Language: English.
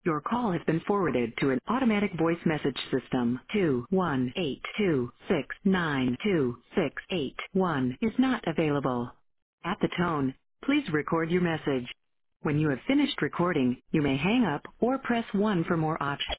Your call has been forwarded to an automatic voice message system. 21826922681 is not available. At the tone, please record your message. When you have finished recording, you may hang up or press 1 for more options.